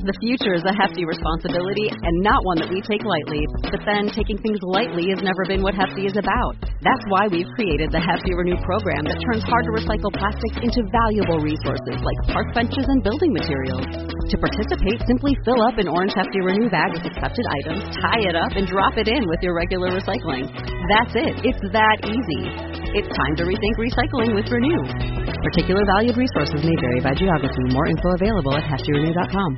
The future is a hefty responsibility and not one that we take lightly. But then taking things lightly has never been what Hefty is about. That's why we've created the Hefty Renew program that turns hard-to-recycle plastics into valuable resources like park benches and building materials. To participate, simply fill up an orange Hefty Renew bag with accepted items, tie it up, and drop it in with your regular recycling. That's it. It's that easy. It's time to rethink recycling with Renew. Particular valued resources may vary by geography. More info available at heftyrenew.com.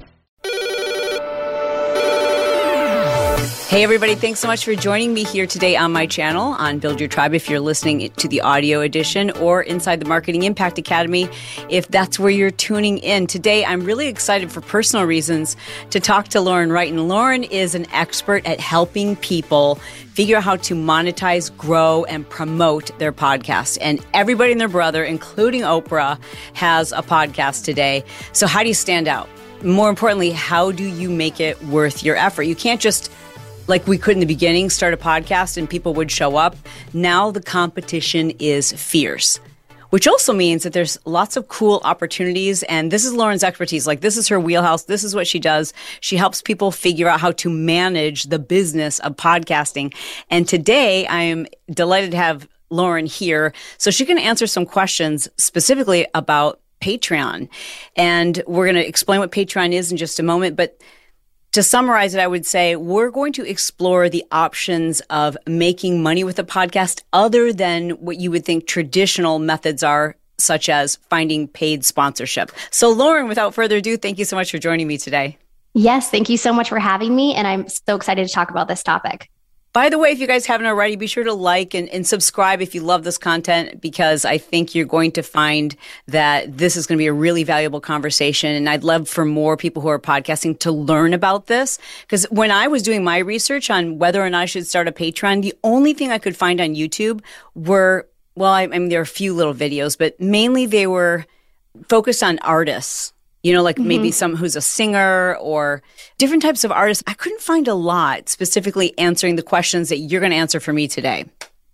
Hey everybody, thanks so much for joining me here today on my channel on Build Your Tribe if you're listening to the audio edition, or inside the Marketing Impact Academy if that's where you're tuning in. Today I'm really excited for personal reasons to talk to Lauren Wright. And Lauren is an expert at helping people figure out how to monetize, grow, and promote their podcast. And everybody and their brother, including Oprah, has a podcast today. So how do you stand out? More importantly, how do you make it worth your effort? You can't just, like we could in the beginning, start a podcast and people would show up. Now the competition is fierce, which also means that there's lots of cool opportunities. And this is Lauren's expertise. Like, this is her wheelhouse. This is what she does. She helps people figure out how to manage the business of podcasting. And today I am delighted to have Lauren here so she can answer some questions specifically about Patreon. And we're going to explain what Patreon is in just a moment. But to summarize it, I would say we're going to explore the options of making money with a podcast other than what you would think traditional methods are, such as finding paid sponsorship. So Lauren, without further ado, thank you so much for joining me today. Yes, thank you so much for having me. And I'm so excited to talk about this topic. By the way, if you guys haven't already, be sure to like and subscribe if you love this content, because I think you're going to find that this is going to be a really valuable conversation. And I'd love for more people who are podcasting to learn about this. Because when I was doing my research on whether or not I should start a Patreon, the only thing I could find on YouTube were, well, I mean, there are a few little videos, but mainly they were focused on artists. You know, like maybe some who's a singer or different types of artists. I couldn't find a lot specifically answering the questions that you're going to answer for me today.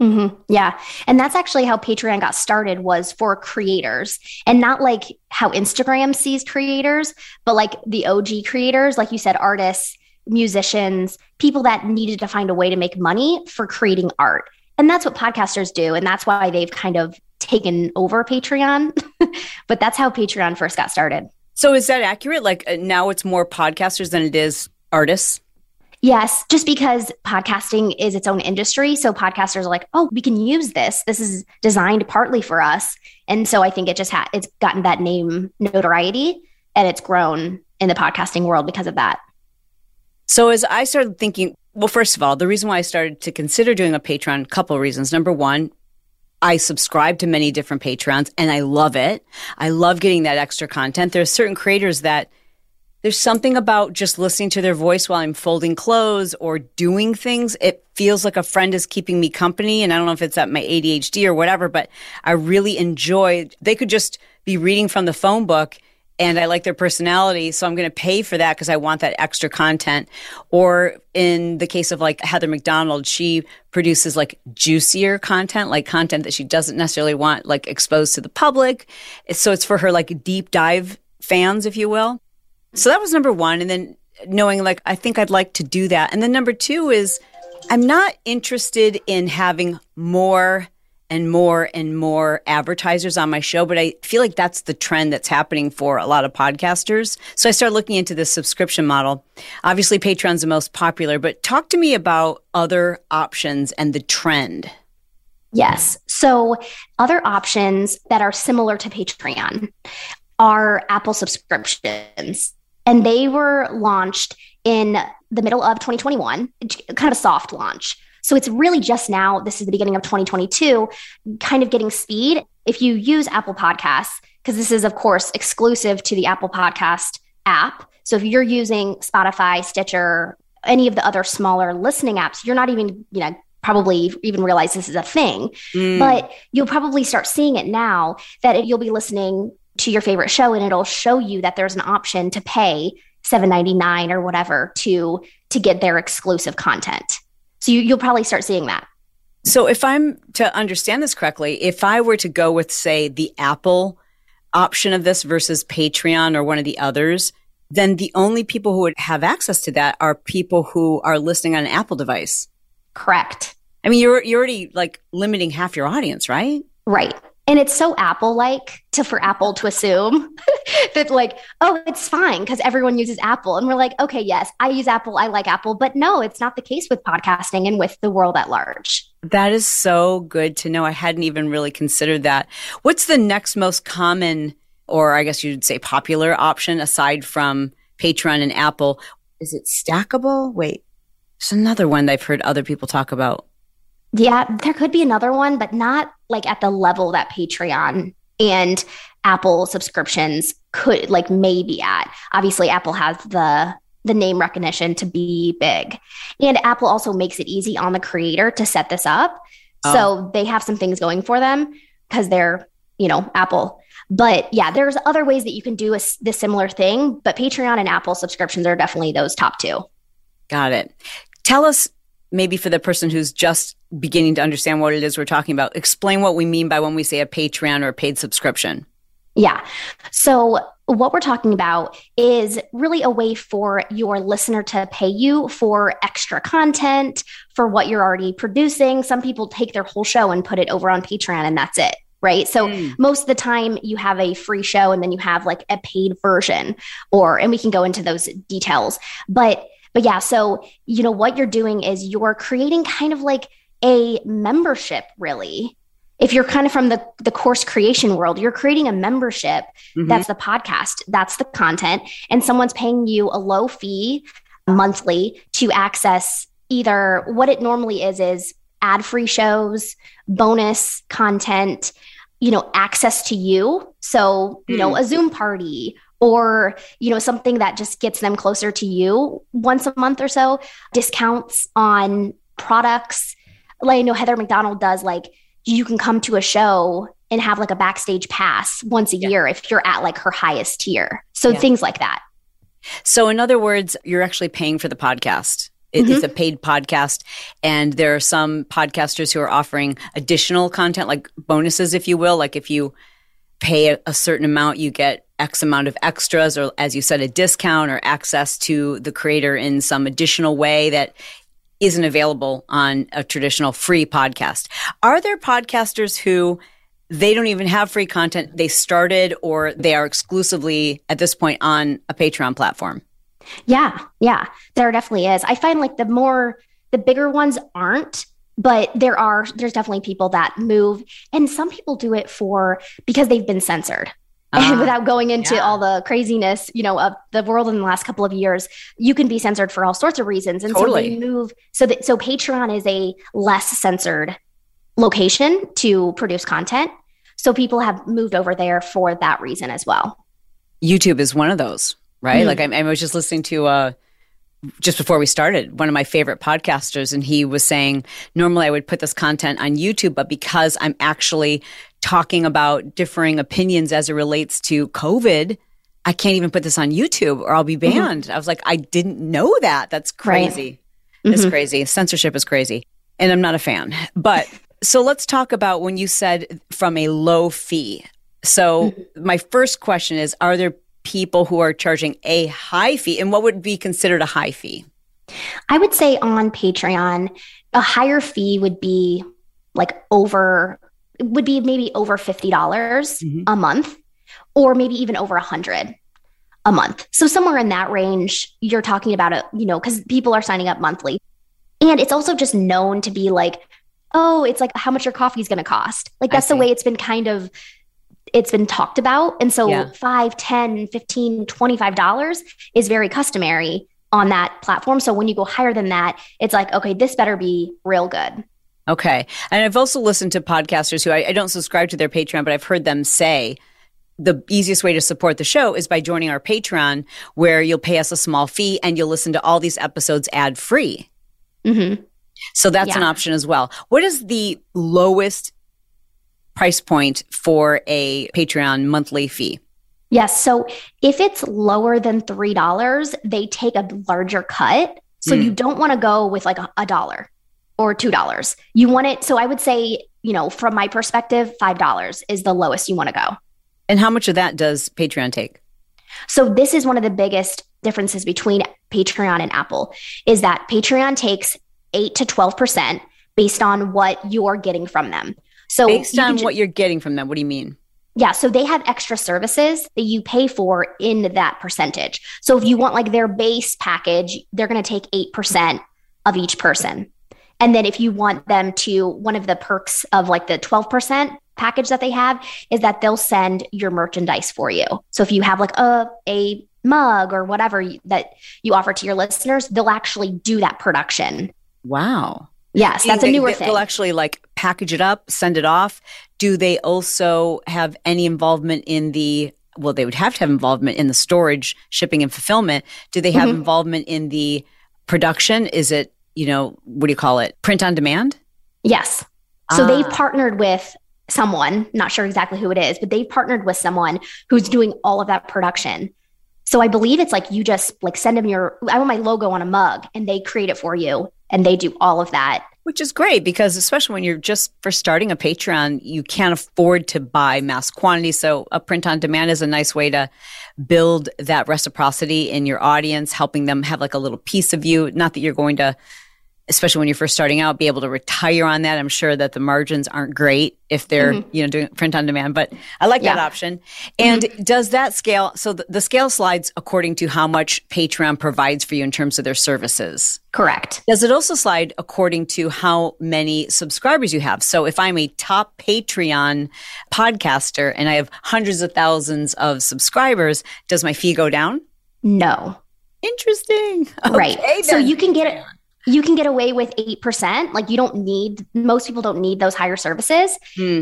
Yeah. And that's actually how Patreon got started, was for creators, and not like how Instagram sees creators, but like the OG creators, like you said, artists, musicians, people that needed to find a way to make money for creating art. And that's what podcasters do. And that's why they've kind of taken over Patreon. But that's how Patreon first got started. So is that accurate? Like now it's more podcasters than it is artists? Yes, just because podcasting is its own industry. So podcasters are like, oh, we can use this. This is designed partly for us. And so I think it just it's gotten that name notoriety, and it's grown in the podcasting world because of that. So as I started thinking, well, first of all, the reason why I started to consider doing a Patreon, a couple of reasons. Number one, I subscribe to many different Patreons and I love it. I love getting that extra content. There are certain creators that there's something about just listening to their voice while I'm folding clothes or doing things. It feels like a friend is keeping me company. And I don't know if it's at my ADHD or whatever, but I really enjoy, they could just be reading from the phone book and I like their personality. So I'm going to pay for that because I want that extra content. Or in the case of like Heather McDonald, she produces like juicier content, like content that she doesn't necessarily want like exposed to the public. So it's for her like deep dive fans, if you will. So that was number one. And then knowing like, I think I'd like to do that. And then number two is I'm not interested in having more and more advertisers on my show. But I feel like that's the trend that's happening for a lot of podcasters. So I started looking into this subscription model. Obviously, Patreon's the most popular, but talk to me about other options and the trend. Yes. So other options that are similar to Patreon are Apple subscriptions. And they were launched in the middle of 2021, kind of a soft launch. So it's really just now, this is the beginning of 2022, kind of getting speed. If you use Apple Podcasts, because this is, of course, exclusive to the Apple Podcast app. So if you're using Spotify, Stitcher, any of the other smaller listening apps, you're not even, probably even realize this is a thing. But you'll probably start seeing it now that you'll be listening to your favorite show and it'll show you that there's an option to pay $7.99 or whatever to get their exclusive content. So you'll probably start seeing that. So if I'm to understand this correctly, if I were to go with, say, the Apple option of this versus Patreon or one of the others, then the only people who would have access to that are people who are listening on an Apple device. Correct. I mean, you're already like limiting half your audience, right? Right. And it's so Apple-like for Apple to assume that like, oh, it's fine because everyone uses Apple. And we're like, okay, yes, I use Apple. I like Apple. But no, it's not the case with podcasting and with the world at large. That is so good to know. I hadn't even really considered that. What's the next most common, or I guess you'd say popular option aside from Patreon and Apple? Is it Stackable? Wait, there's another one that I've heard other people talk about. Yeah, there could be another one, but not like at the level that Patreon and Apple subscriptions could like maybe at. Obviously, Apple has the name recognition to be big. And Apple also makes it easy on the creator to set this up. Oh. So they have some things going for them because they're, Apple. But yeah, there's other ways that you can do this similar thing, but Patreon and Apple subscriptions are definitely those top two. Got it. Tell us, maybe for the person who's just beginning to understand what it is we're talking about, explain what we mean by when we say a Patreon or a paid subscription. Yeah. So what we're talking about is really a way for your listener to pay you for extra content, for what you're already producing. Some people take their whole show and put it over on Patreon and that's it. Right. So most of the time you have a free show and then you have like a paid version and we can go into those details. But yeah, so, what you're doing is you're creating kind of like a membership, really. If you're kind of from the course creation world, you're creating a membership. Mm-hmm. That's the podcast. That's the content. And someone's paying you a low fee monthly to access either what it normally is ad-free shows, bonus content, access to you. So, a Zoom party or, something that just gets them closer to you once a month or so, discounts on products. Like I know Heather McDonald does, like you can come to a show and have like a backstage pass once a year if you're at like her highest tier. So things like that. So in other words, you're actually paying for the podcast. It's a paid podcast. And there are some podcasters who are offering additional content, like bonuses, if you will. Like if you pay a certain amount, you get X amount of extras, or as you said, a discount or access to the creator in some additional way that isn't available on a traditional free podcast. Are there podcasters who they don't even have free content? They started or they are exclusively at this point on a Patreon platform? Yeah, there definitely is. I find like the bigger ones aren't, but there's definitely people that move, and some people do it because they've been censored. And without going into all the craziness, of the world in the last couple of years, you can be censored for all sorts of reasons. And so they move. So Patreon is a less censored location to produce content. So people have moved over there for that reason as well. YouTube is one of those, right? Like I was just listening to just before we started, one of my favorite podcasters, and he was saying, normally I would put this content on YouTube, but because I'm actually talking about differing opinions as it relates to COVID, I can't even put this on YouTube or I'll be banned. I was like, I didn't know that. That's crazy. Right. It's crazy. Censorship is crazy. And I'm not a fan. But so let's talk about when you said from a low fee. So my first question is, are there people who are charging a high fee, and what would be considered a high fee? I would say on Patreon, a higher fee would be maybe over $50 a month, or maybe even over $100 a month. So somewhere in that range, you're talking about because people are signing up monthly. And it's also just known to be like, oh, it's like how much your coffee is going to cost. Like that's the way it's been it's been talked about. And so $5, $10, $15, $25 is very customary on that platform. So when you go higher than that, it's like, okay, this better be real good. Okay. And I've also listened to podcasters who I don't subscribe to their Patreon, but I've heard them say the easiest way to support the show is by joining our Patreon, where you'll pay us a small fee and you'll listen to all these episodes ad free. So that's an option as well. What is the lowest price point for a Patreon monthly fee? Yes. So if it's lower than $3, they take a larger cut. So you don't want to go with like $1 or $2. You want it. So I would say, from my perspective, $5 is the lowest you want to go. And how much of that does Patreon take? So this is one of the biggest differences between Patreon and Apple is that Patreon takes 8 to 12% based on what you're getting from them. So based on what you're getting from them, what do you mean? Yeah. So they have extra services that you pay for in that percentage. So if you want like their base package, they're going to take 8% of each person. And then if you want them to, one of the perks of like the 12% package that they have is that they'll send your merchandise for you. So if you have like a mug or whatever that you offer to your listeners, they'll actually do that production. Wow. Yes, that's a newer thing. They'll actually like package it up, send it off. Do they also have any involvement in well, they would have to have involvement in the storage, shipping, and fulfillment. Do they have involvement in the production? Is it, what do you call it? Print on demand? Yes. So they've partnered with someone, not sure exactly who it is, but they've partnered with someone who's doing all of that production. So I believe it's like you just like send them I want my logo on a mug and they create it for you and they do all of that. Which is great because especially when you're just for starting a Patreon, you can't afford to buy mass quantity. So a print on demand is a nice way to build that reciprocity in your audience, helping them have like a little piece of you. Not that you're going to, especially when you're first starting out, be able to retire on that. I'm sure that the margins aren't great if they're, doing print on demand, but I like that option. And does that scale? So the scale slides according to how much Patreon provides for you in terms of their services. Correct. Does it also slide according to how many subscribers you have? So if I'm a top Patreon podcaster and I have hundreds of thousands of subscribers, does my fee go down? No. Interesting. Right. Okay, so you can get it. You can get away with 8%. Like most people don't need those higher services.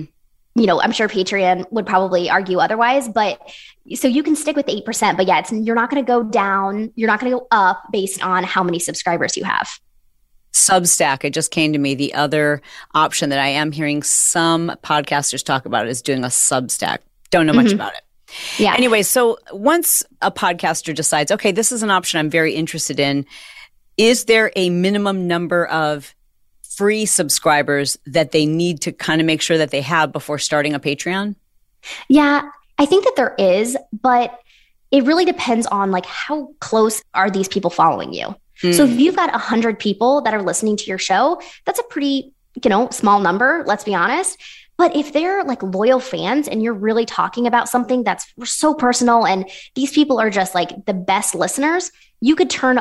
I'm sure Patreon would probably argue otherwise, but so you can stick with 8%, but yeah, you're not going to go down. You're not going to go up based on how many subscribers you have. Substack, it just came to me. The other option that I am hearing some podcasters talk about is doing a Substack. Don't know much about it. Yeah. Anyway, so once a podcaster decides, okay, this is an option I'm very interested in, is there a minimum number of free subscribers that they need to kind of make sure that they have before starting a Patreon? Yeah, I think that there is, but it really depends on like how close are these people following you. So if you've got 100 people that are listening to your show, that's a pretty, small number, let's be honest. But if they're like loyal fans and you're really talking about something that's so personal and these people are just like the best listeners, you could turn,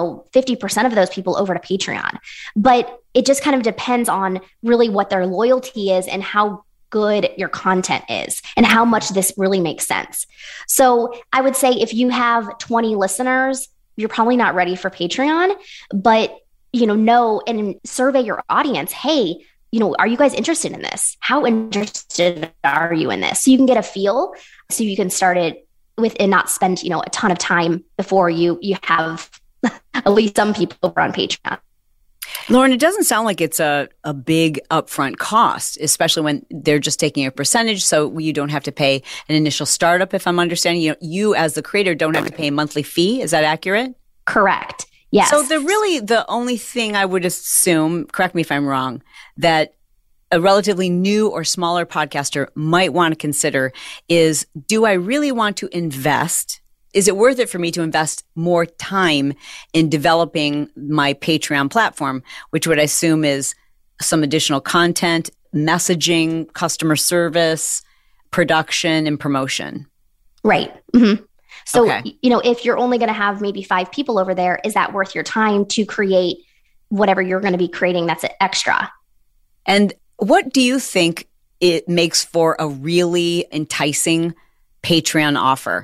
50% of those people over to Patreon. But it just kind of depends on really what their loyalty is and how good your content is and how much this really makes sense. So I would say if you have 20 listeners, you're probably not ready for Patreon, but, know and survey your audience. Hey, are you guys interested in this? How interested are you in this? So you can get a feel so you can start it with and not spend, a ton of time before you have at least some people over on Patreon. Lauren, it doesn't sound like it's a big upfront cost, especially when they're just taking a percentage. So you don't have to pay an initial startup, if I'm understanding. You as the creator don't have to pay a monthly fee. Is that accurate? Correct. Yes. So the only thing I would assume, correct me if I'm wrong, that a relatively new or smaller podcaster might want to consider is, do I really want to invest? Is it worth it for me to invest more time in developing my Patreon platform, which would I assume is some additional content, messaging, customer service, production, and promotion? Right. Mm-hmm. So, if you're only going to have maybe 5 people over there, is that worth your time to create whatever you're going to be creating that's extra? And what do you think it makes for a really enticing Patreon offer?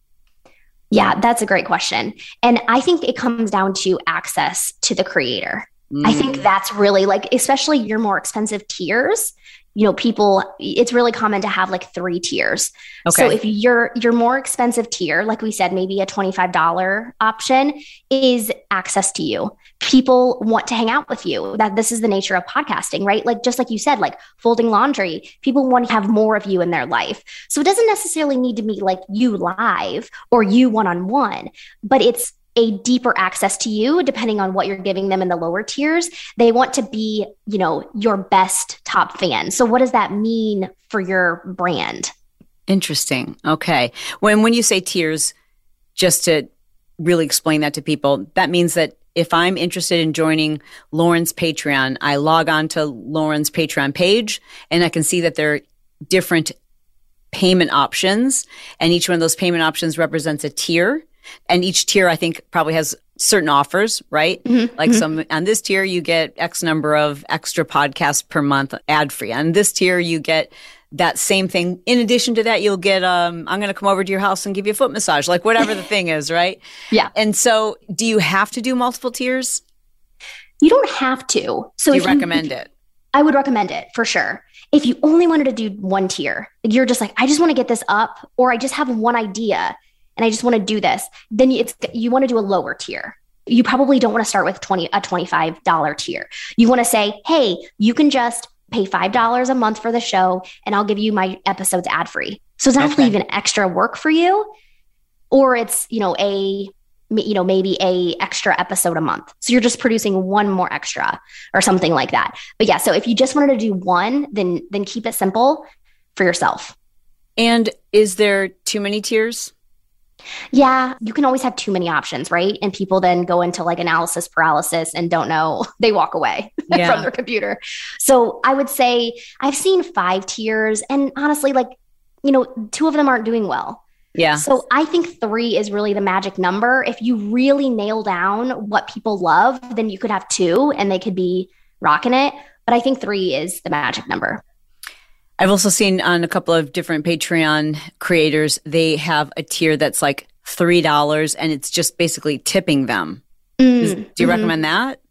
Yeah, that's a great question. And I think it comes down to access to the creator. I think that's really especially your more expensive tiers, it's really common to have 3 tiers. Okay. So if your more expensive tier, like we said, maybe a $25 option is access to you. People want to hang out with you. This is the nature of podcasting, right? Just like you said, folding laundry, people want to have more of you in their life. So it doesn't necessarily need to be you live or you one-on-one, but it's a deeper access to you, depending on what you're giving them in the lower tiers. They want to be, your best top fan. So what does that mean for your brand? Interesting. Okay. When you say tiers, just to really explain that to people, that means that if I'm interested in joining Lauren's Patreon, I log on to Lauren's Patreon page and I can see that there are different payment options, and each one of those payment options represents a tier. And each tier, I think, probably has certain offers, right? Mm-hmm. Like some on this tier, you get X number of extra podcasts per month ad free. On this tier, you get that same thing. In addition to that, you'll get, I'm going to come over to your house and give you a foot massage, like whatever the thing is, right? Yeah. And so do you have to do multiple tiers? You don't have to. So do you recommend it? I would recommend it for sure. If you only wanted to do one tier, you're just like, I just want to get this up, or I just have one idea and I just want to do this, then you want to do a lower tier. You probably don't want to start with a $25 tier. You want to say, hey, you can just pay $5 a month for the show and I'll give you my episodes ad free. So it's not actually even extra work for you, or it's, maybe a extra episode a month. So you're just producing one more extra or something like that. But yeah, so if you just wanted to do one, then keep it simple for yourself. And is there too many tiers? Yeah, you can always have too many options, right? And people then go into like analysis paralysis and don't know, they walk away from their computer. So I would say I've seen 5 tiers, and honestly, 2 of them aren't doing well. Yeah. So I think 3 is really the magic number. If you really nail down what people love, then you could have 2 and they could be rocking it. But I think 3 is the magic number. I've also seen on a couple of different Patreon creators, they have a tier that's like $3 and it's just basically tipping them. Do you recommend that?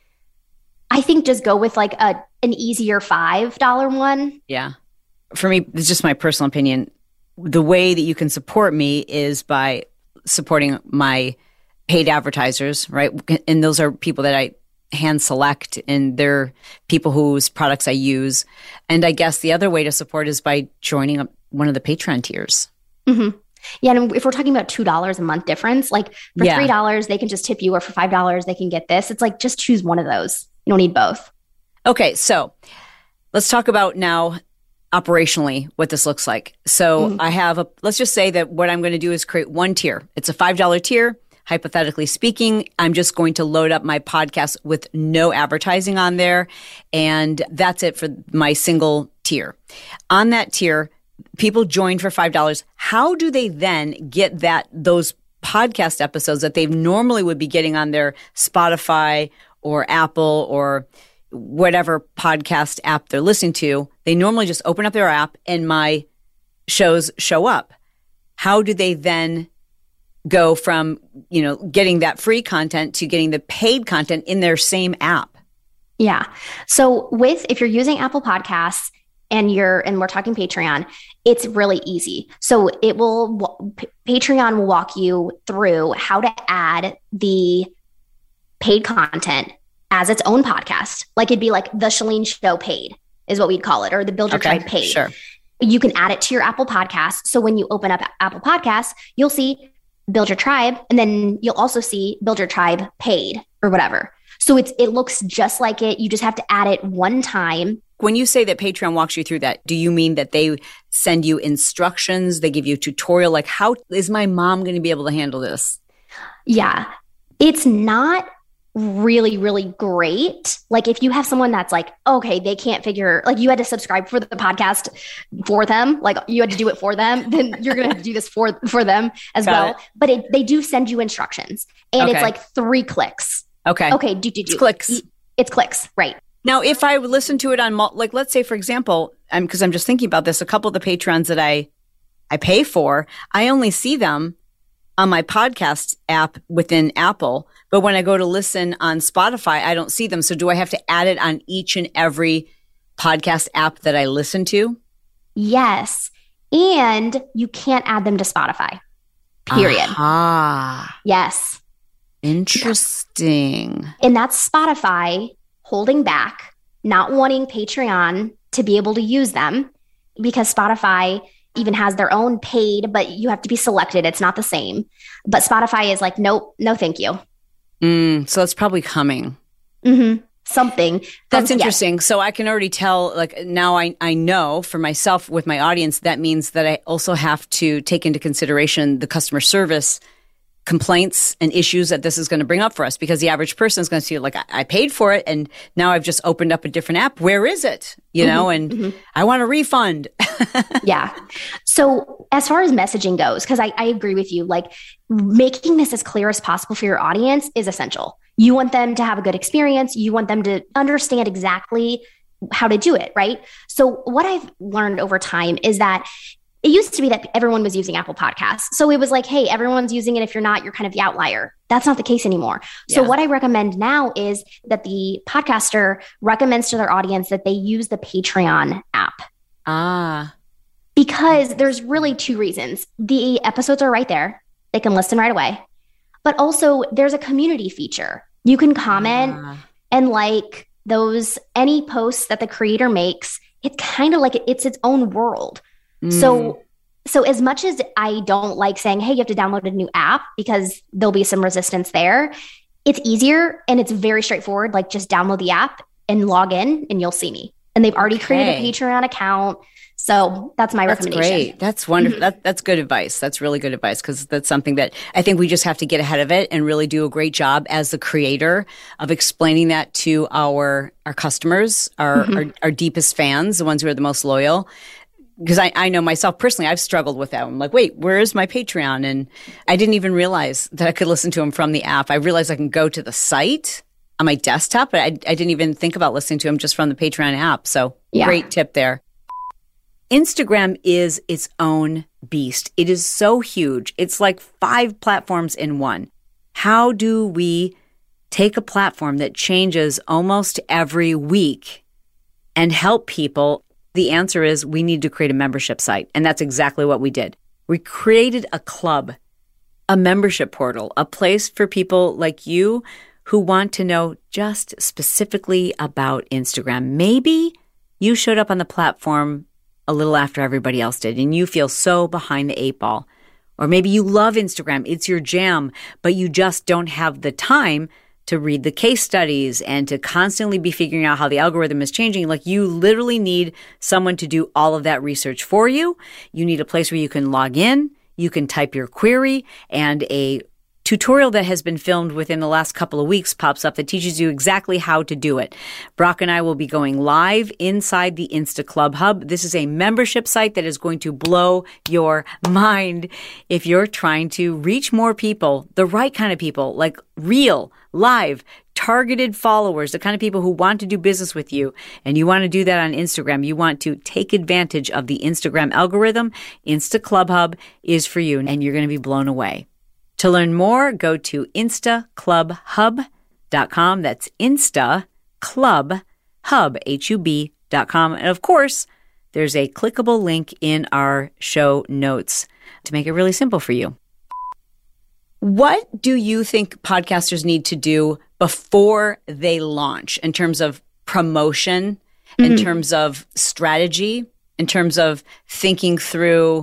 I think just go with like an easier $5 one. Yeah. For me, it's just my personal opinion. The way that you can support me is by supporting my paid advertisers, right? And those are people that I hand select, and they're people whose products I use. And I guess the other way to support is by joining one of the Patreon tiers. Mm-hmm. Yeah. And if we're talking about $2 a month difference, like for $3, they can just tip you, or for $5, they can get this. It's like, just choose one of those. You don't need both. Okay. So let's talk about now operationally what this looks like. So let's just say that what I'm going to do is create one tier. It's a $5 tier. Hypothetically speaking, I'm just going to load up my podcast with no advertising on there. And that's it for my single tier. On that tier, people join for $5. How do they then get those podcast episodes that they normally would be getting on their Spotify or Apple or whatever podcast app they're listening to? They normally just open up their app and my shows show up. How do they then go from, getting that free content to getting the paid content in their same app? Yeah. So if you're using Apple Podcasts and we're talking Patreon, it's really easy. So Patreon will walk you through how to add the paid content as its own podcast. Like it'd be like the Chalene Show paid is what we'd call it, or the Build Your Tribe paid. Sure. You can add it to your Apple Podcasts. So when you open up Apple Podcasts, you'll see Build Your Tribe, and then you'll also see Build Your Tribe paid or whatever. So it looks just like it. You just have to add it one time. When you say that Patreon walks you through that, do you mean that they send you instructions? They give you a tutorial? Like, how is my mom going to be able to handle this? Yeah, it's not really, really great. Like if you have someone that's like, okay, they can't figure, like you had to subscribe for the podcast for them, like you had to do it for them, then you're going to have to do this for them as well. But they do send you instructions, and it's like 3 clicks. Okay. It's clicks. It's clicks. Right. Now, if I would listen to it on, like, let's say, for example, because I'm just thinking about this, a couple of the Patrons that I pay for, I only see them on my podcast app within Apple. But when I go to listen on Spotify, I don't see them. So do I have to add it on each and every podcast app that I listen to? Yes. And you can't add them to Spotify, period. Yes. Interesting. And that's Spotify holding back, not wanting Patreon to be able to use them, because Spotify even has their own paid, but you have to be selected. It's not the same. But Spotify is like, nope, no, thank you. So it's probably coming. Something. That's interesting. Yes. So I can already tell, like now I know for myself with my audience, that means that I also have to take into consideration the customer service complaints and issues that this is going to bring up for us, because the average person is going to see like, I paid for it and now I've just opened up a different app. Where is it? You know, and I want a refund. Yeah. So as far as messaging goes, because I agree with you, like making this as clear as possible for your audience is essential. You want them to have a good experience. You want them to understand exactly how to do it, right? So what I've learned over time is that it used to be that everyone was using Apple Podcasts. So it was like, hey, everyone's using it. If you're not, you're kind of the outlier. That's not the case anymore. So what I recommend now is that the podcaster recommends to their audience that they use the Patreon app. Because there's really two reasons. The episodes are right there. They can listen right away. But also there's a community feature. You can comment and like any posts that the creator makes. It's kind of like it's its own world. So as much as I don't like saying, hey, you have to download a new app because there'll be some resistance there, it's easier and it's very straightforward. Like just download the app and log in and you'll see me. And they've already created a Patreon account. So that's my recommendation. That's great. That's wonderful. That's good advice. That's really good advice, because that's something that I think we just have to get ahead of it and really do a great job as the creator of explaining that to our customers, our deepest fans, the ones who are the most loyal. Because I know myself personally, I've struggled with that. I'm like, wait, where is my Patreon? And I didn't even realize that I could listen to them from the app. I realized I can go to the site on my desktop, but I didn't even think about listening to them just from the Patreon app. So great tip there. Instagram is its own beast. It is so huge. It's like 5 platforms in one. How do we take a platform that changes almost every week and help people? The answer is we need to create a membership site. And that's exactly what we did. We created a club, a membership portal, a place for people like you who want to know just specifically about Instagram. Maybe you showed up on the platform a little after everybody else did and you feel so behind the 8 ball. Or maybe you love Instagram, it's your jam, but you just don't have the time to read the case studies and to constantly be figuring out how the algorithm is changing. Like you literally need someone to do all of that research for you. You need a place where you can log in, you can type your query, and a tutorial that has been filmed within the last couple of weeks pops up that teaches you exactly how to do it. Brock and I will be going live inside the Insta Club Hub. This is a membership site that is going to blow your mind if you're trying to reach more people, the right kind of people, like real, live, targeted followers, the kind of people who want to do business with you, and you want to do that on Instagram. You want to take advantage of the Instagram algorithm. Insta Club Hub is for you, and you're going to be blown away. To learn more, go to instaclubhub.com. That's instaclubhub, HUB.com. And of course, there's a clickable link in our show notes to make it really simple for you. What do you think podcasters need to do before they launch in terms of promotion, in terms of strategy, in terms of thinking through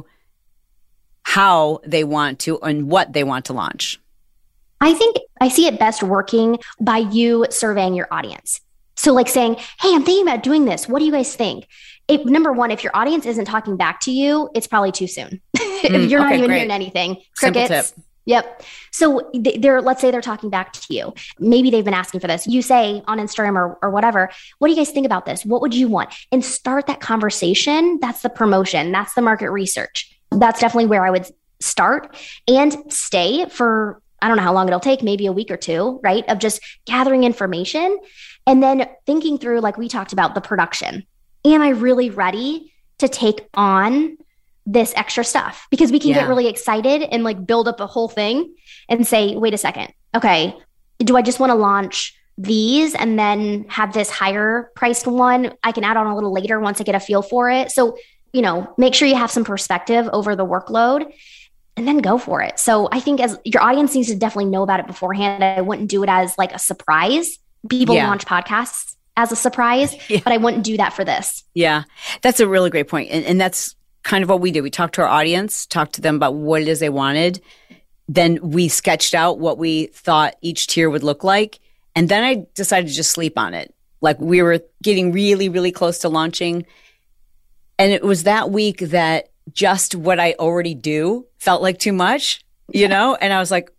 how they want to and what they want to launch? I think I see it best working by you surveying your audience. So like saying, hey, I'm thinking about doing this. What do you guys think? Number one, if your audience isn't talking back to you, it's probably too soon. If you're not even hearing anything, crickets. Yep. So let's say they're talking back to you. Maybe they've been asking for this. You say on Instagram or whatever, what do you guys think about this? What would you want? And start that conversation. That's the promotion. That's the market research. That's definitely where I would start and stay for, I don't know how long it'll take, maybe a week or two, right? Of just gathering information and then thinking through, like we talked about, the production. Am I really ready to take on this extra stuff? Because we can get really excited and like build up a whole thing and say, wait a second. Okay. Do I just want to launch these and then have this higher priced one I can add on a little later once I get a feel for it? So, make sure you have some perspective over the workload and then go for it. So I think as your audience needs to definitely know about it beforehand. I wouldn't do it as like a surprise. People launch podcasts as a surprise, but I wouldn't do that for this. Yeah, that's a really great point. And that's kind of what we did. We talked to our audience, talked to them about what it is they wanted. Then we sketched out what we thought each tier would look like. And then I decided to just sleep on it. Like we were getting really, really close to launching. And it was that week that just what I already do felt like too much, And I was like,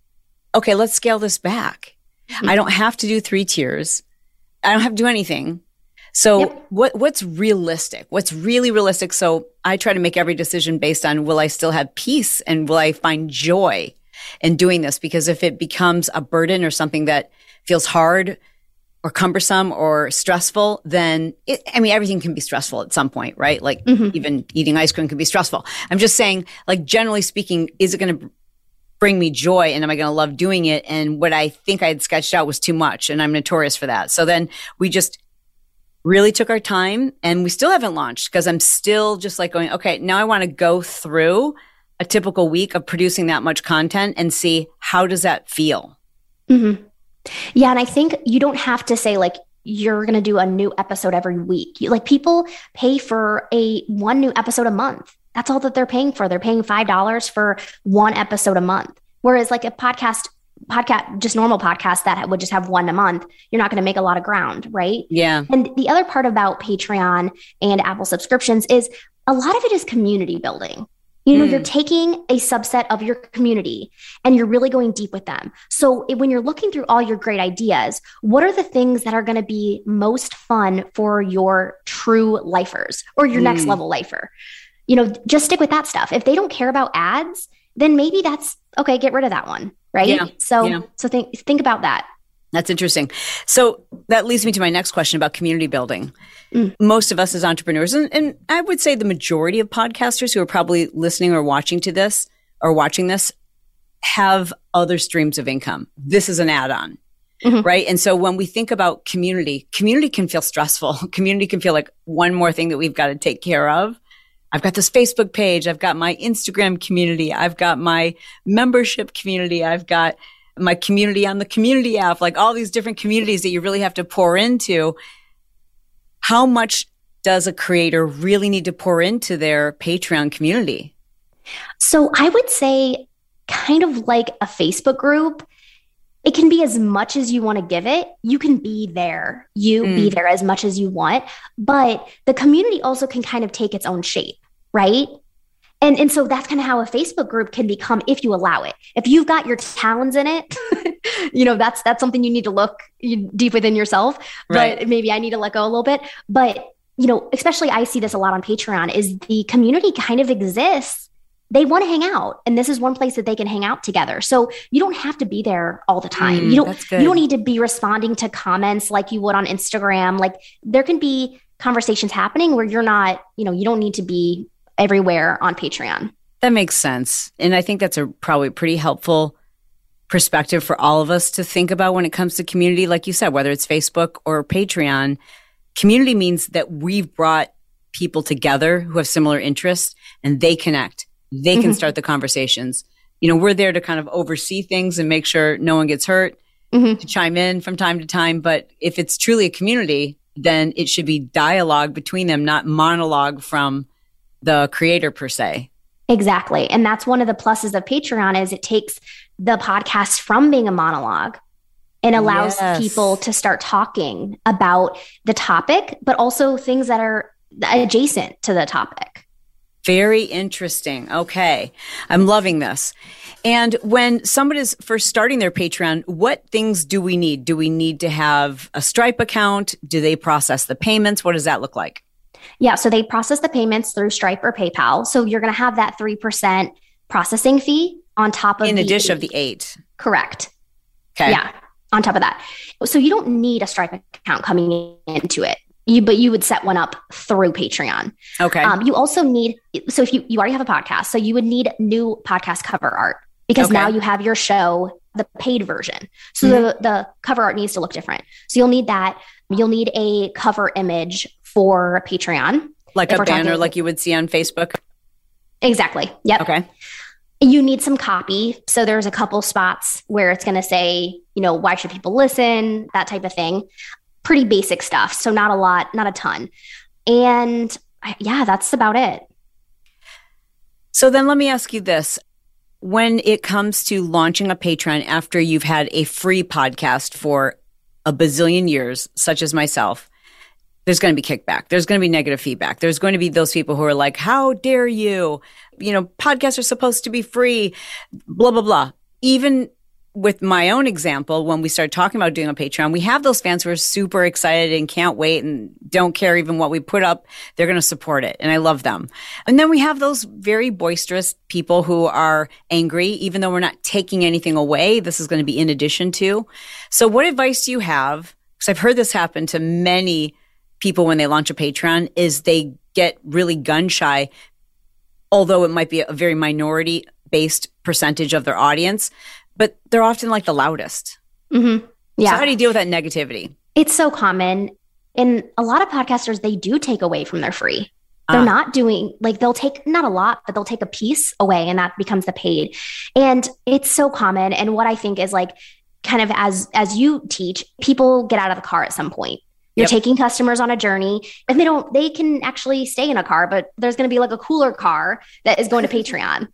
okay, let's scale this back. I don't have to do 3 tiers. I don't have to do anything. So what's realistic? What's really realistic? So I try to make every decision based on, will I still have peace and will I find joy in doing this? Because if it becomes a burden or something that feels hard or cumbersome or stressful, then everything can be stressful at some point, right? Like even eating ice cream can be stressful. I'm just saying, like, generally speaking, is it going to bring me joy and am I going to love doing it? And what I think I had sketched out was too much, and I'm notorious for that. So then we just really took our time, and we still haven't launched because I'm still just like going, okay, now I want to go through a typical week of producing that much content and see, how does that feel? Mm-hmm. Yeah. And I think you don't have to say like, you're going to do a new episode every week. Like, people pay for one new episode a month. That's all that they're paying for. They're paying $5 for one episode a month. Whereas like a podcast, just normal podcast that would just have one a month, you're not going to make a lot of ground, right? Yeah. And the other part about Patreon and Apple subscriptions is a lot of it is community building. You're taking a subset of your community and you're really going deep with them. So when you're looking through all your great ideas, what are the things that are going to be most fun for your true lifers or your next level lifer? Just stick with that stuff. If they don't care about ads, then maybe that's okay. Get rid of that one. Right. Yeah. So think about that. That's interesting. So that leads me to my next question about community building. Most of us as entrepreneurs, and I would say the majority of podcasters who are probably listening or watching this, have other streams of income. This is an add-on, right? And so when we think about community can feel stressful. Community can feel like one more thing that we've got to take care of. I've got this Facebook page. I've got my Instagram community. I've got my membership community. I've got my community on the community app, like all these different communities that you really have to pour into. How much does a creator really need to pour into their Patreon community? So I would say kind of like a Facebook group. It can be as much as you want to give it. You can be there. Be there as much as you want. But the community also can kind of take its own shape, right? And so that's kind of how a Facebook group can become if you allow it. If you've got your talons in it, that's something you need to look deep within yourself. Right. But maybe I need to let go a little bit. But, especially I see this a lot on Patreon, is the community kind of exists. They want to hang out. And this is one place that they can hang out together. So you don't have to be there all the time. You don't need to be responding to comments like you would on Instagram. Like, there can be conversations happening where you're not, you don't need to be everywhere on Patreon. That makes sense. And I think that's probably pretty helpful perspective for all of us to think about when it comes to community. Like you said, whether it's Facebook or Patreon, community means that we've brought people together who have similar interests and they connect. They can start the conversations. We're there to kind of oversee things and make sure no one gets hurt, to chime in from time to time. But if it's truly a community, then it should be dialogue between them, not monologue from the creator per se. Exactly. And that's one of the pluses of Patreon is it takes the podcast from being a monologue and allows people to start talking about the topic, but also things that are adjacent to the topic. Very interesting. Okay. I'm loving this. And when somebody's first starting their Patreon, what things do we need? Do we need to have a Stripe account? Do they process the payments? What does that look like? Yeah. So they process the payments through Stripe or PayPal. So you're going to have that 3% processing fee on top of in addition of the 8. Correct. Okay. Yeah. On top of that. So you don't need a Stripe account coming into it. But you would set one up through Patreon. Okay. You also need, so if you already have a podcast, so you would need new podcast cover art because now you have your show, the paid version. So the cover art needs to look different. So you'll need that. You'll need a cover image for Patreon. Like a banner like you would see on Facebook? Exactly. Yep. Okay. You need some copy. So there's a couple spots where it's going to say, why should people listen? That type of thing. Pretty basic stuff. So not a lot, not a ton. And that's about it. So then let me ask you this. When it comes to launching a Patreon after you've had a free podcast for a bazillion years, such as myself, there's going to be kickback. There's going to be negative feedback. There's going to be those people who are like, how dare you? Podcasts are supposed to be free, blah, blah, blah. Even with my own example, when we started talking about doing a Patreon, we have those fans who are super excited and can't wait and don't care even what we put up. They're going to support it. And I love them. And then we have those very boisterous people who are angry, even though we're not taking anything away. This is going to be in addition to. So what advice do you have? Because I've heard this happen to many people when they launch a Patreon, is they get really gun shy, although it might be a very minority based percentage of their audience, but they're often like the loudest. Mm-hmm. Yeah. So how do you deal with that negativity? It's so common. And a lot of podcasters, they do take away from their free. They're not doing, like, they'll take not a lot, but they'll take a piece away and that becomes the paid. And it's so common. And what I think is, like, kind of as you teach, people get out of the car at some point. You're taking customers on a journey, and they can actually stay in a car, but there's going to be like a cooler car that is going to Patreon.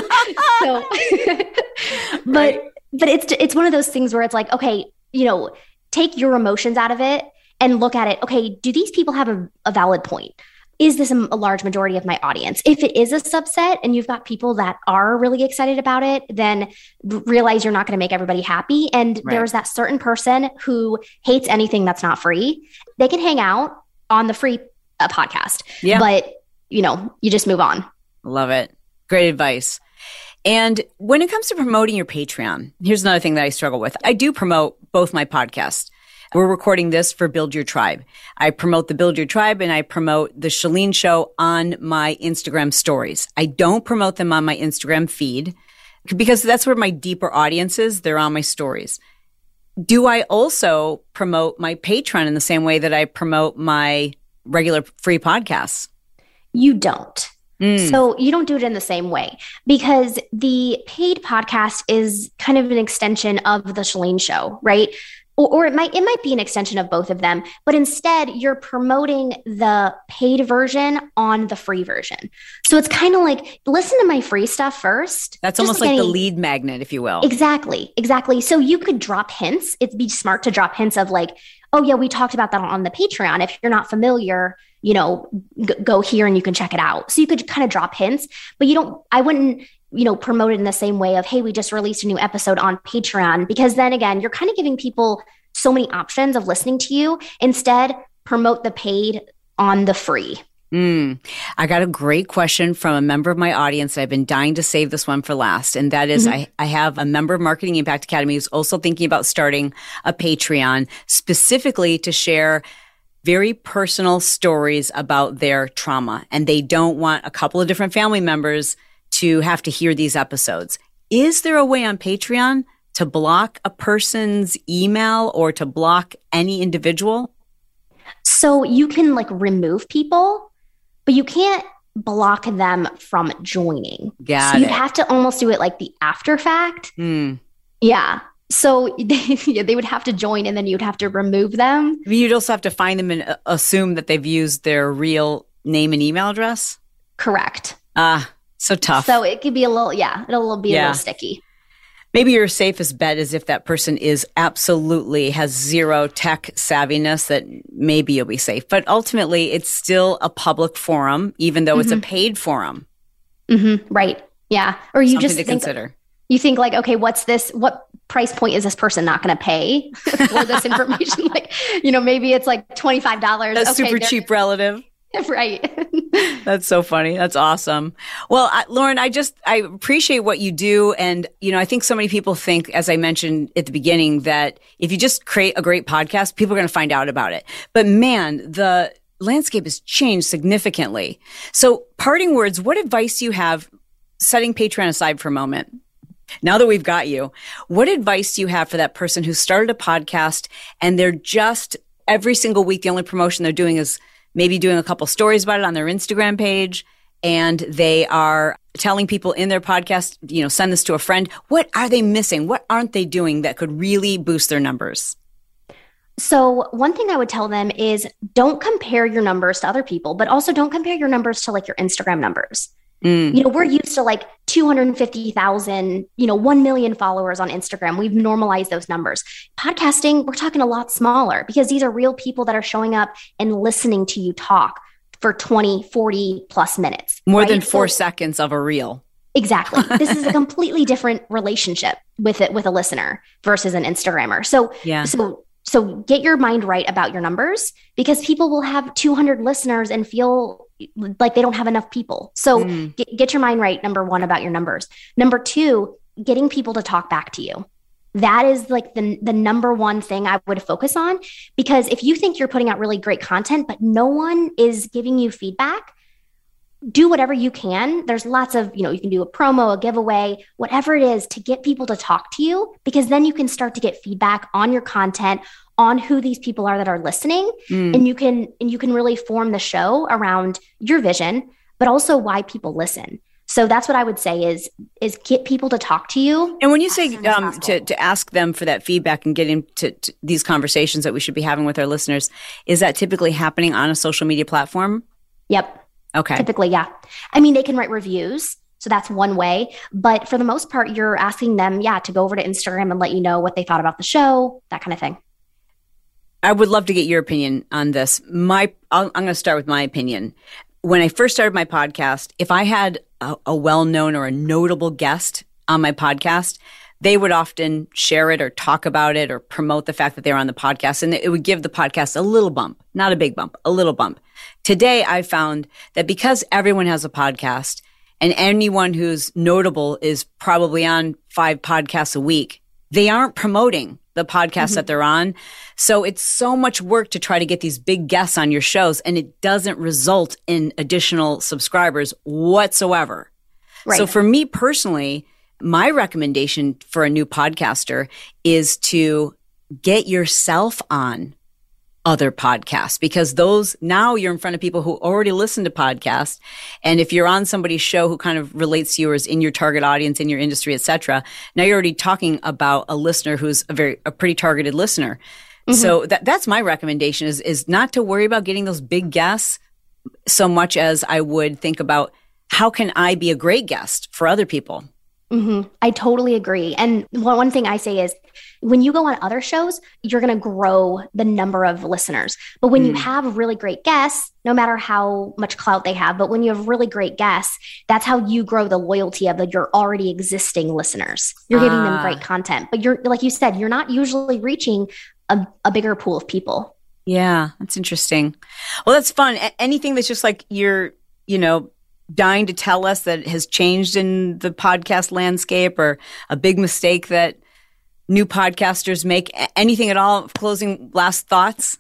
But it's one of those things where it's like, okay, take your emotions out of it and look at it. Okay, do these people have a valid point? Is this a large majority of my audience? If it is a subset and you've got people that are really excited about it, then realize you're not going to make everybody happy. And there's that certain person who hates anything that's not free. They can hang out on the free podcast, but you just move on. Love it. Great advice. And when it comes to promoting your Patreon, here's another thing that I struggle with. I do promote both my podcasts. We're recording this for Build Your Tribe. I promote the Build Your Tribe and I promote the Chalene Show on my Instagram stories. I don't promote them on my Instagram feed because that's where my deeper audience is. They're on my stories. Do I also promote my Patreon in the same way that I promote my regular free podcasts? You don't. So you don't do it in the same way, because the paid podcast is kind of an extension of the Chalene Show, right? Or it might be an extension of both of them, but instead you're promoting the paid version on the free version. So it's kind of like, listen to my free stuff first. That's almost like the lead magnet, if you will. Exactly. So you could drop hints. It'd be smart to drop hints of like, oh yeah, we talked about that on the Patreon. If you're not familiar, go here and you can check it out. So you could kind of drop hints, but I wouldn't, promote it in the same way of, hey, we just released a new episode on Patreon, because then again, you're kind of giving people so many options of listening to you. Instead, promote the paid on the free. I got a great question from a member of my audience. I've been dying to save this one for last. And that is, I have a member of Marketing Impact Academy who's also thinking about starting a Patreon specifically to share very personal stories about their trauma. And they don't want a couple of different family members to have to hear these episodes. Is there a way on Patreon to block a person's email or to block any individual? So you can remove people, but you can't block them from joining. You'd have to almost do it like the after fact. Yeah. So they would have to join and then you'd have to remove them. You'd also have to find them and assume that they've used their real name and email address? Correct. So tough. So it could be a little sticky. Maybe your safest bet is if that person has zero tech savviness, that maybe you'll be safe. But ultimately, it's still a public forum, even though it's a paid forum. Right. Yeah. Or you Something to consider. You think okay, what's this? What price point is this person not going to pay for this information? Maybe it's $25. That's super cheap relative. Right. That's so funny. That's awesome. Well, Lauren, I appreciate what you do. And, I think so many people think, as I mentioned at the beginning, that if you just create a great podcast, people are going to find out about it. But man, the landscape has changed significantly. So parting words, what advice do you have, setting Patreon aside for a moment? Now that we've got you, what advice do you have for that person who started a podcast and they're just every single week, the only promotion they're doing is maybe doing a couple stories about it on their Instagram page, and they are telling people in their podcast, send this to a friend. What are they missing? What aren't they doing that could really boost their numbers? So one thing I would tell them is don't compare your numbers to other people, but also don't compare your numbers to your Instagram numbers. We're used to 250,000, 1 million followers on Instagram. We've normalized those numbers. Podcasting, we're talking a lot smaller because these are real people that are showing up and listening to you talk for 20, 40 plus minutes. More than 4 seconds of a reel. Exactly. This is a completely different relationship with a listener versus an Instagrammer. So get your mind right about your numbers, because people will have 200 listeners and feel like they don't have enough people. So get your mind right, number one, about your numbers. Number two, getting people to talk back to you. That is like the number one thing I would focus on, because if you think you're putting out really great content, but no one is giving you feedback, do whatever you can. There's lots of, you can do a promo, a giveaway, whatever it is, to get people to talk to you, because then you can start to get feedback on your content, on who these people are that are listening. And you can really form the show around your vision, but also why people listen. So that's what I would say is get people to talk to you. And when you say to ask them for that feedback and get into these conversations that we should be having with our listeners, is that typically happening on a social media platform? Yep. Okay. Typically, yeah. I mean, they can write reviews. So that's one way. But for the most part, you're asking them, to go over to Instagram and let you know what they thought about the show, that kind of thing. I would love to get your opinion on this. I'm going to start with my opinion. When I first started my podcast, if I had a well-known or a notable guest on my podcast, they would often share it or talk about it or promote the fact that they were on the podcast. And it would give the podcast a little bump, not a big bump, a little bump. Today, I found that because everyone has a podcast and anyone who's notable is probably on 5 podcasts a week, they aren't promoting the podcast that they're on. So it's so much work to try to get these big guests on your shows, and it doesn't result in additional subscribers whatsoever. Right. So for me personally, my recommendation for a new podcaster is to get yourself on other podcasts, because now you're in front of people who already listen to podcasts. And if you're on somebody's show who kind of relates to you or is in your target audience, in your industry, et cetera, now you're already talking about a listener who's a pretty targeted listener. So that's my recommendation is not to worry about getting those big guests so much as I would think about how can I be a great guest for other people? I totally agree. And one thing I say is when you go on other shows, you're going to grow the number of listeners. But when you have really great guests, no matter how much clout they have, but when you have really great guests, that's how you grow the loyalty of your already existing listeners. You're giving them great content. But you're, like you said, you're not usually reaching a bigger pool of people. Yeah, that's interesting. Well, that's fun. Anything that's just like you're, dying to tell us that has changed in the podcast landscape, or a big mistake that new podcasters make? Anything at all? Closing last thoughts?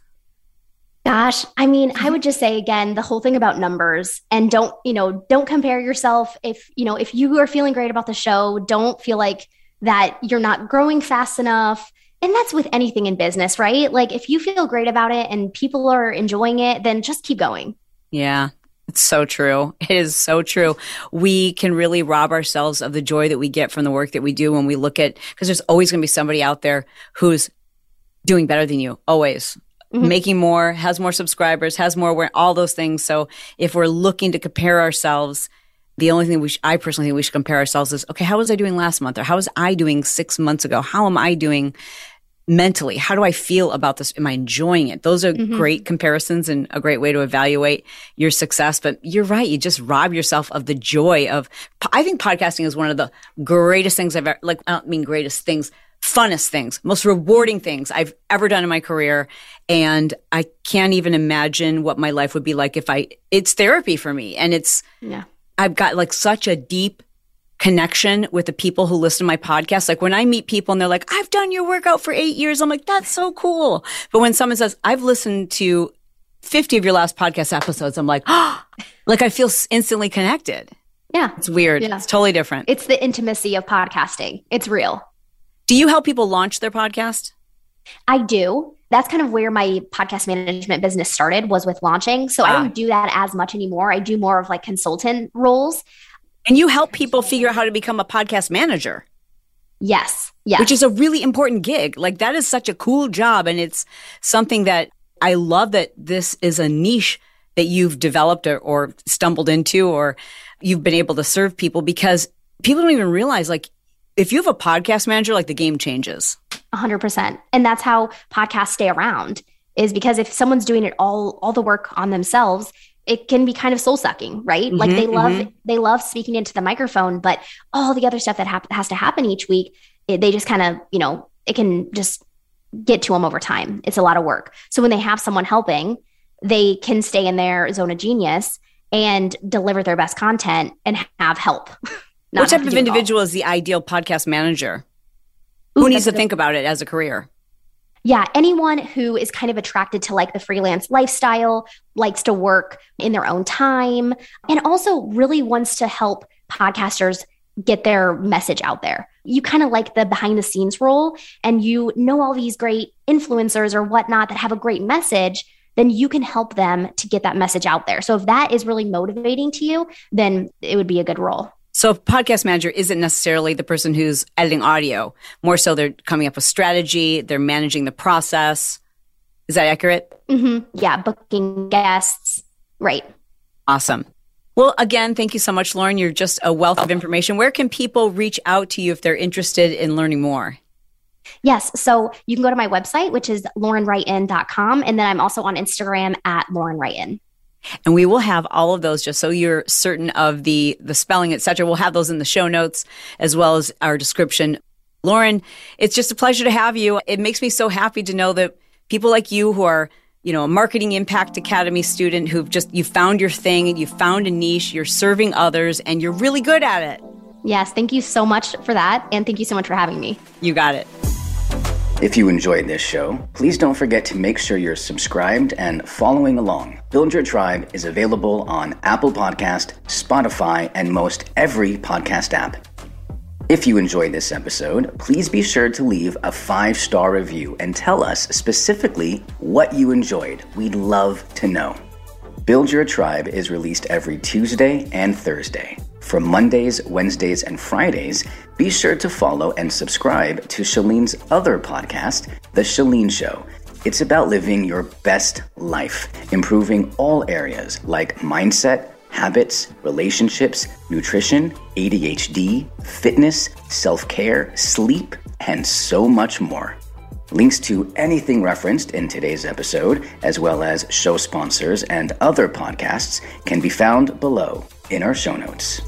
Gosh, I mean, I would just say again, the whole thing about numbers, and don't compare yourself. If you are feeling great about the show, don't feel like that you're not growing fast enough. And that's with anything in business, right? Like if you feel great about it and people are enjoying it, then just keep going. Yeah. It's so true. It is so true. We can really rob ourselves of the joy that we get from the work that we do when we look at, because there's always going to be somebody out there who's doing better than you, always. Making more, has more subscribers, has more, all those things. So if we're looking to compare ourselves, the only thing I personally think we should compare ourselves is, okay, how was I doing last month? Or how was I doing 6 months ago? How am I doing mentally? How do I feel about this? Am I enjoying it? Those are great comparisons and a great way to evaluate your success. But you're right. You just rob yourself of the joy of, I think podcasting is one of the greatest things I don't mean greatest things, funnest things, most rewarding things I've ever done in my career. And I can't even imagine what my life would be like it's therapy for me. And I've got such a deep connection with the people who listen to my podcast. Like when I meet people and they're like, I've done your workout for 8 years. I'm like, that's so cool. But when someone says, I've listened to 50 of your last podcast episodes, I'm like, I feel instantly connected. Yeah. It's weird. Yeah. It's totally different. It's the intimacy of podcasting. It's real. Do you help people launch their podcast? I do. That's kind of where my podcast management business started, was with launching. So I don't do that as much anymore. I do more of consultant roles. And you help people figure out how to become a podcast manager. Yes. Which is a really important gig. That is such a cool job. And it's something that I love, that this is a niche that you've developed or stumbled into, or you've been able to serve people, because people don't even realize, if you have a podcast manager, the game changes. 100%. And that's how podcasts stay around, is because if someone's doing it all the work on themselves, it can be kind of soul sucking, right? Like they love speaking into the microphone, but all the other stuff that has to happen each week, they just kind of, it can just get to them over time. It's a lot of work. So when they have someone helping, they can stay in their zone of genius and deliver their best content and have help. What type of individual is the ideal podcast manager? Who needs to think about it as a career? Yeah, anyone who is kind of attracted to like the freelance lifestyle, likes to work in their own time, and also really wants to help podcasters get their message out there. You kind of like the behind the scenes role, and you know all these great influencers or whatnot that have a great message, then you can help them to get that message out there. So if that is really motivating to you, then it would be a good role. So a podcast manager isn't necessarily the person who's editing audio. More so they're coming up with strategy, they're managing the process. Is that accurate? Mm-hmm. Yeah, booking guests. Right. Awesome. Well, again, thank you so much, Lauren. You're just a wealth of information. Where can people reach out to you if they're interested in learning more? Yes. So you can go to my website, which is laurenwrighton.com. And then I'm also on Instagram at laurenwrighton. And we will have all of those just so you're certain of the spelling, et cetera. We'll have those in the show notes as well as our description. Lauren, it's just a pleasure to have you. It makes me so happy to know that people like you who are, a Marketing Impact Academy student you found your thing, you found a niche, you're serving others, and you're really good at it. Yes. Thank you so much for that. And thank you so much for having me. You got it. If you enjoyed this show, please don't forget to make sure you're subscribed and following along. Build Your Tribe is available on Apple Podcast, Spotify, and most every podcast app. If you enjoyed this episode, please be sure to leave a 5-star review and tell us specifically what you enjoyed. We'd love to know. Build Your Tribe is released every Tuesday and Thursday. For Mondays, Wednesdays, and Fridays, be sure to follow and subscribe to Shalene's other podcast, The Shalene Show. It's about living your best life, improving all areas like mindset, habits, relationships, nutrition, ADHD, fitness, self-care, sleep, and so much more. Links to anything referenced in today's episode, as well as show sponsors and other podcasts, can be found below in our show notes.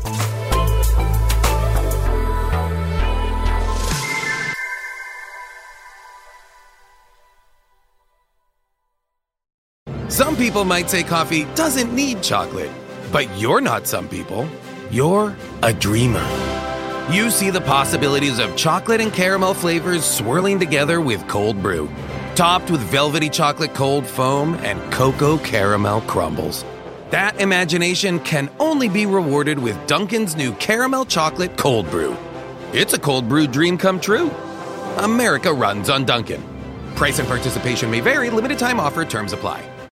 Some people might say coffee doesn't need chocolate, but you're not some people. You're a dreamer. You see the possibilities of chocolate and caramel flavors swirling together with cold brew, topped with velvety chocolate cold foam and cocoa caramel crumbles. That imagination can only be rewarded with Dunkin's new caramel chocolate cold brew. It's a cold brew dream come true. America runs on Dunkin'. Price and participation may vary. Limited time offer. Terms apply.